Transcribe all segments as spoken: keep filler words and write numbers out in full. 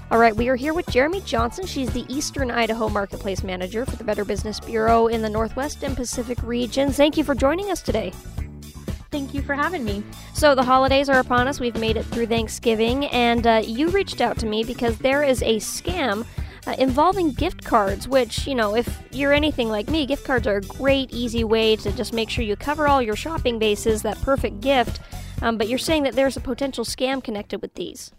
All right, we are here with Jeremy Johnson. She's the Eastern Idaho Marketplace Manager for the Better Business Bureau in the Northwest and Pacific regions. Thank you for joining us today. Thank you for having me. So the holidays are upon us. We've made it through Thanksgiving, and uh, you reached out to me because there is a scam uh, involving gift cards, which, you know, if you're anything like me, gift cards are a great, easy way to just make sure you cover all your shopping bases, that perfect gift. Um, but you're saying that there's a potential scam connected with these.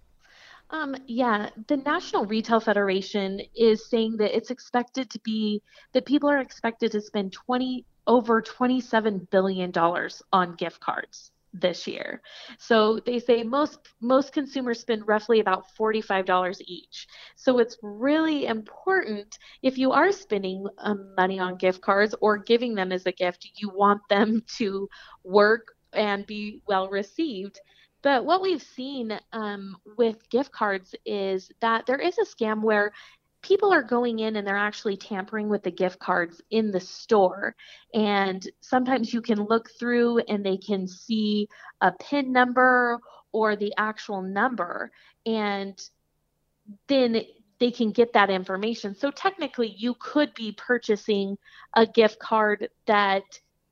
Um, yeah, the National Retail Federation is saying that it's expected to be that people are expected to spend twenty over twenty-seven billion dollars on gift cards this year. So they say most most consumers spend roughly about forty-five dollars each. So it's really important if you are spending um, money on gift cards or giving them as a gift, you want them to work and be well received. But what we've seen um, with gift cards is that there is a scam where people are going in and they're actually tampering with the gift cards in the store. And sometimes you can look through and they can see a PIN number or the actual number, and then they can get that information. So technically you could be purchasing a gift card that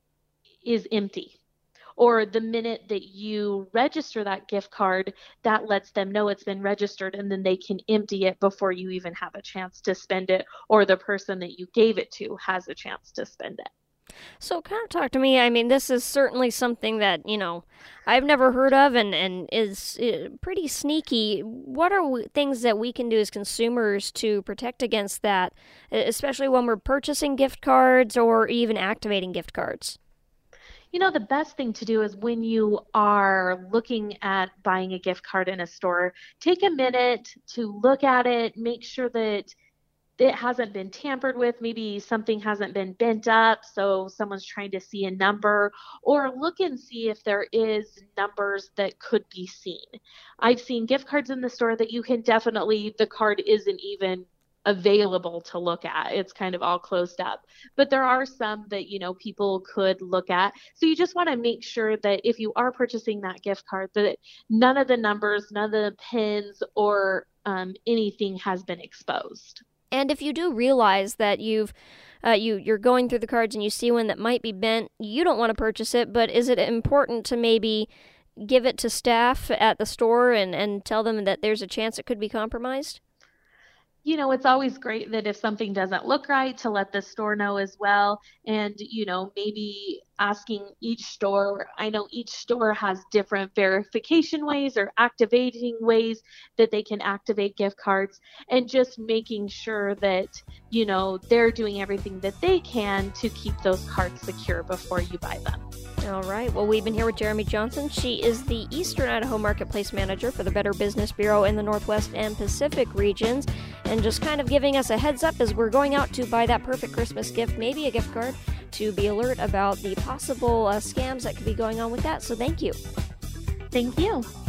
is empty. Or the minute that you register that gift card, that lets them know it's been registered, and then they can empty it before you even have a chance to spend it, or the person that you gave it to has a chance to spend it. So kind of talk to me. I mean, this is certainly something that, you know, I've never heard of and, and is uh, pretty sneaky. What are we, things that we can do as consumers to protect against that, especially when we're purchasing gift cards or even activating gift cards? You know, the best thing to do is when you are looking at buying a gift card in a store, take a minute to look at it, make sure that it hasn't been tampered with. Maybe something hasn't been bent up, so someone's trying to see a number, or look and see if there is numbers that could be seen. I've seen gift cards in the store that you can definitely, the card isn't even available to look at. It's kind of all closed up. But there are some that, you know, people could look at. So you just want to make sure that if you are purchasing that gift card, that none of the numbers, none of the pins or um, anything has been exposed. And if you do realize that you've uh, you you're going through the cards and you see one that might be bent, you don't want to purchase it, but is it important to maybe give it to staff at the store and, and tell them that there's a chance it could be compromised? You know, it's always great that if something doesn't look right, to let the store know as well. And, you know, maybe asking each store, I know each store has different verification ways or activating ways that they can activate gift cards, and just making sure that, you know, they're doing everything that they can to keep those cards secure before you buy them. All right. Well, we've been here with Jeremy Johnson. She is the Eastern Idaho Marketplace Manager for the Better Business Bureau in the Northwest and Pacific regions, and just kind of giving us a heads up as we're going out to buy that perfect Christmas gift, maybe a gift card, to be alert about the possible uh, scams that could be going on with that. So thank you. Thank you.